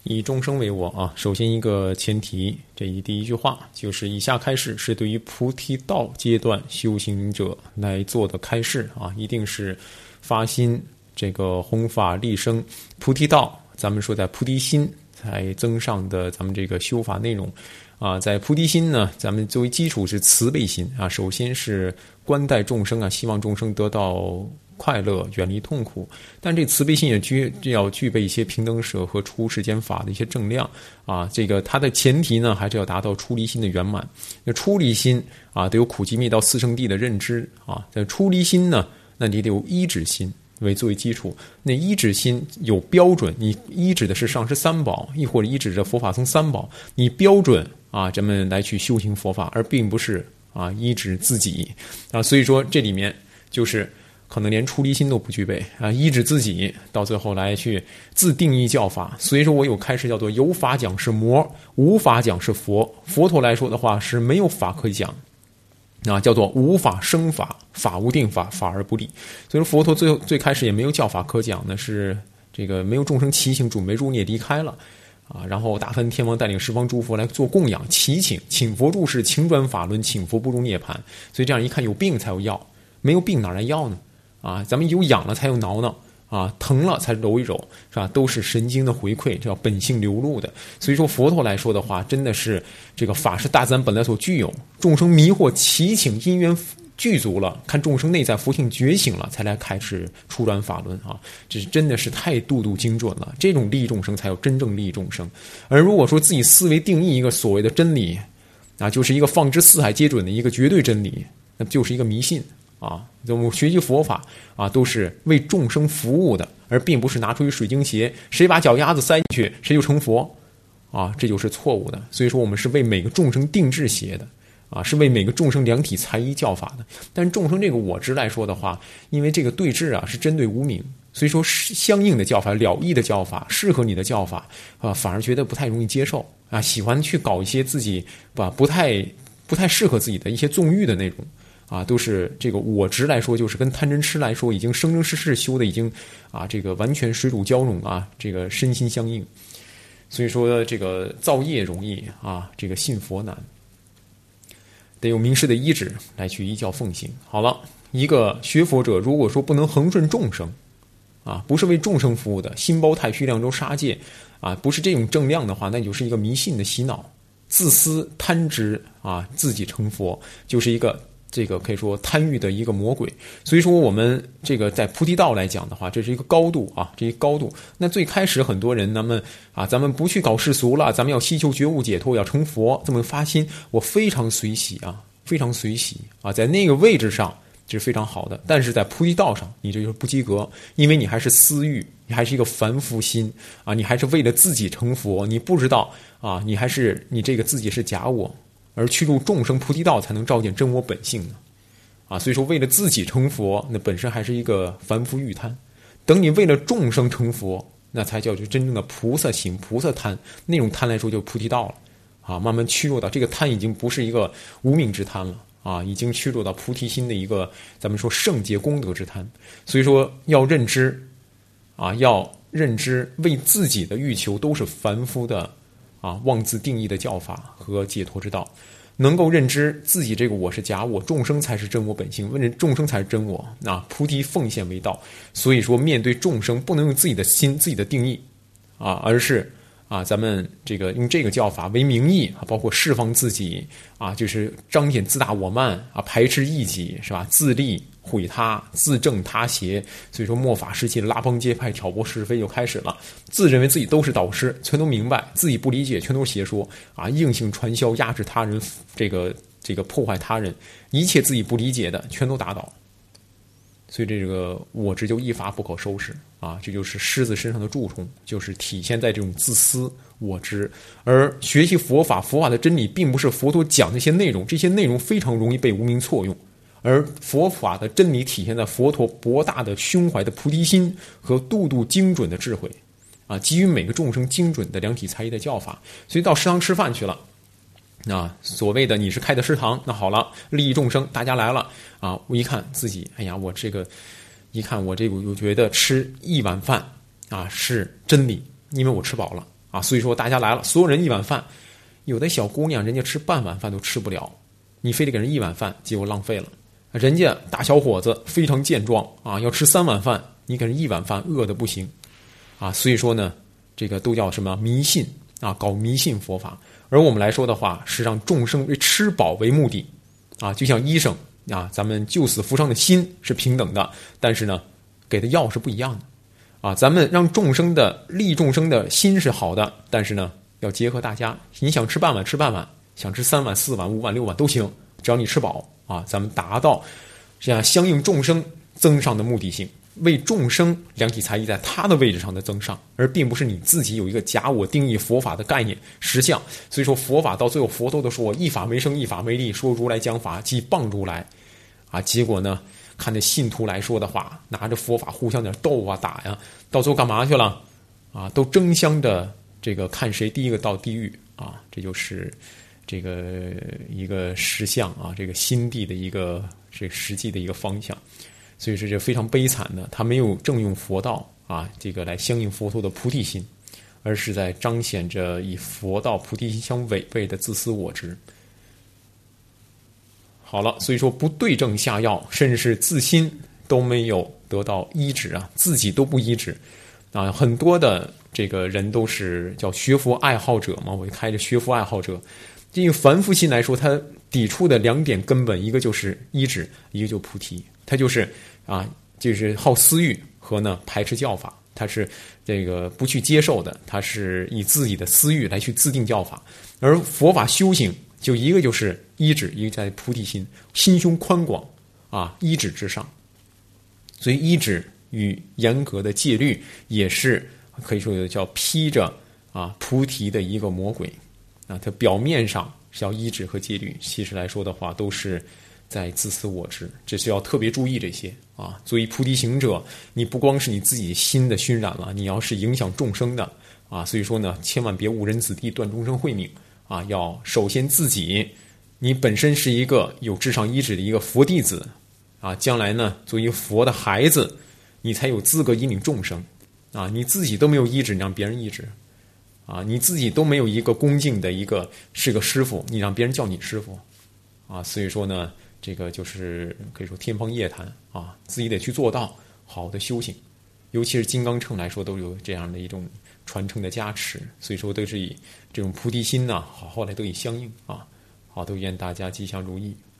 以众生为我啊，首先一个前提，第一句话就是以下开示是对于菩提道阶段修行者来做的开示啊，一定是发心这个弘法利生菩提道。咱们说在菩提心才增上的咱们这个修法内容啊，在菩提心呢，咱们作为基础是慈悲心啊，首先是关待众生啊，希望众生得到快乐，远离痛苦。但这慈悲心也要具备一些平等舍和出世间法的一些正量啊。这个它的前提呢，还是要达到出离心的圆满。那出离心啊，得有苦集灭道四圣谛的认知啊。在出离心呢，那你得有依止心作为基础。那依止心有标准，你依止的是上师三宝，亦或者依止着佛法僧三宝，你标准啊，咱们来去修行佛法，而并不是啊依止自己啊。所以说这里面就是可能连出离心都不具备啊，依止自己，到最后来去自定义教法。所以说我有开始叫做有法讲是魔，无法讲是佛。佛陀来说的话是没有法可以讲啊，叫做无法生法，法无定法，法而不立。所以说佛陀最开始也没有教法可讲的，是这个没有众生齐行准备入涅离开了啊，然后大梵天王带领十方诸佛来做供养祈请佛住世，请转法轮，请佛不入涅槃。所以这样一看，有病才有药，没有病哪来药呢？啊，咱们有痒了才有挠挠啊，疼了才揉一揉，是吧？都是神经的回馈，这叫本性流露的。所以说佛陀来说的话，真的是这个法是大自然本来所具有，众生迷惑祈请因缘具足了，看众生内在福性觉醒了，才来开始出转法轮啊！这是真的是太度精准了，这种利益众生才有真正利益众生。而如果说自己思维定义一个所谓的真理啊，就是一个放之四海皆准的一个绝对真理，那就是一个迷信。啊，我们学习佛法啊，都是为众生服务的，而并不是拿出一水晶鞋，谁把脚丫子塞进去，谁就成佛啊，这就是错误的。所以说，我们是为每个众生定制鞋的啊，是为每个众生量体裁衣教法的。但是众生这个我执来说的话，因为这个对治啊是针对无明，所以说相应的教法、了义的教法、适合你的教法啊，反而觉得不太容易接受啊，喜欢去搞一些自己不太适合自己的一些纵欲的内容。啊，都是这个我执来说，就是跟贪嗔痴来说，已经生生世修的已经啊，这个完全水乳交融啊，这个身心相应。所以说，这个造业容易啊，这个信佛难，得有明师的依止来去依教奉行。好了，一个学佛者，如果说不能恒顺众生啊，不是为众生服务的，心包太虚，量周杀戒啊，不是这种正量的话，那就是一个迷信的洗脑，自私贪执啊，自己成佛，就是一个。这个可以说贪欲的一个魔鬼。所以说我们这个在菩提道来讲的话，这是一个高度啊，这一高度。那最开始很多人咱们不去搞世俗了，咱们要希求觉悟解脱，要成佛，这么发心，我非常随喜啊，非常随喜啊，在那个位置上这是非常好的。但是在菩提道上，你这就是不及格，因为你还是私欲，你还是一个凡夫心啊，你还是为了自己成佛，你不知道啊，你这个自己是假我。而去入众生菩提道，才能照见真我本性呢，啊，所以说为了自己成佛，那本身还是一个凡夫欲贪。等你为了众生成佛，那才叫做真正的菩萨行、菩萨贪。那种贪来说，就菩提道了，啊，慢慢趋弱到这个贪已经不是一个无名之贪了，啊，已经趋弱到菩提心的一个咱们说圣洁功德之贪。所以说要认知，啊，为自己的欲求都是凡夫的。啊，妄自定义的教法和解脱之道，能够认知自己这个我是假我，众生才是真我本性，问众生才是真我啊，菩提奉献为道。所以说，面对众生，不能用自己的心、自己的定义啊，而是啊，咱们这个用这个教法为名义啊，包括释放自己啊，就是彰显自大我慢啊，排斥异己是吧？自利毁他，自正他邪。所以说末法时期的拉帮结派、挑拨是非就开始了，自认为自己都是导师，全都明白，自己不理解，全都是邪说啊，硬性传销，压制他人，这个破坏他人，一切自己不理解的全都打倒。所以这个我执就一发不可收拾啊！这就是狮子身上的蛀虫，就是体现在这种自私我执。而学习佛法的真理，并不是佛陀讲那些内容，这些内容非常容易被无明错用。而佛法的真理体现在佛陀博大的胸怀的菩提心和度精准的智慧啊，给予每个众生精准的量体裁衣的教法。所以到食堂吃饭去了。啊，所谓的你是开的食堂，那好了，利益众生，大家来了啊！我一看自己，哎呀，我这个我觉得吃一碗饭啊是真理，因为我吃饱了啊。所以说大家来了，所有人一碗饭，有的小姑娘人家吃半碗饭都吃不了，你非得给人一碗饭，结果浪费了。人家大小伙子非常健壮啊，要吃3碗饭，你给人一碗饭饿得不行啊。所以说呢，这个都叫什么迷信啊，搞迷信佛法。而我们来说的话，是让众生为吃饱为目的啊，就像医生啊，咱们救死扶伤的心是平等的，但是呢，给的药是不一样的啊。咱们让众生的利众生的心是好的，但是呢，要结合大家，你想吃半碗吃半碗，想吃3碗4碗5碗6碗都行，只要你吃饱啊，咱们达到这样相应众生增上的目的性。为众生量体裁衣在他的位置上的增上，而并不是你自己有一个假我定义佛法的概念实相。所以说佛法到最后，佛陀都说一法没生一法没立，说如来讲法即谤如来啊。结果呢，看着信徒来说的话，拿着佛法互相点斗啊打呀，到最后干嘛去了啊？都争相的这个看谁第一个到地狱啊。这就是这个一个实相啊，这个心地的一个这实际的一个方向。所以说这非常悲惨的，他没有正用佛道啊，这个来相应佛陀的菩提心，而是在彰显着以佛道菩提心相违背的自私我执。好了，所以说不对症下药，甚至是自心都没有得到医治啊，自己都不医治啊。很多的这个人都是叫学佛爱好者嘛，我就开着学佛爱好者。这个凡夫心来说，他抵触的2点根本，一个就是医治，一个就是菩提。他就是啊，就是好私欲和呢排斥教法，他是这个不去接受的，他是以自己的私欲来去自定教法。而佛法修行就一个就是医治，一个在菩提心，心胸宽广啊，医治之上。所以医治与严格的戒律也是可以说叫披着啊菩提的一个魔鬼啊，它表面上是要医治和戒律，其实来说的话都是在自私我执，这是要特别注意这些啊。作为菩提行者，你不光是你自己心的熏染了，你要是影响众生的啊。所以说呢，千万别误人子弟，断众生慧命啊。要首先自己，你本身是一个有至上医治的一个佛弟子啊，将来呢，作为佛的孩子，你才有资格引领众生啊。你自己都没有医治，你让别人医治啊。你自己都没有一个恭敬的一个是个师傅，你让别人叫你师傅啊。所以说呢，这个就是可以说天方夜谭啊，自己得去做到好的修行，尤其是金刚乘来说都有这样的一种传承的加持，所以说都是以这种菩提心呐，好来得以相应啊。好，都愿大家吉祥如意。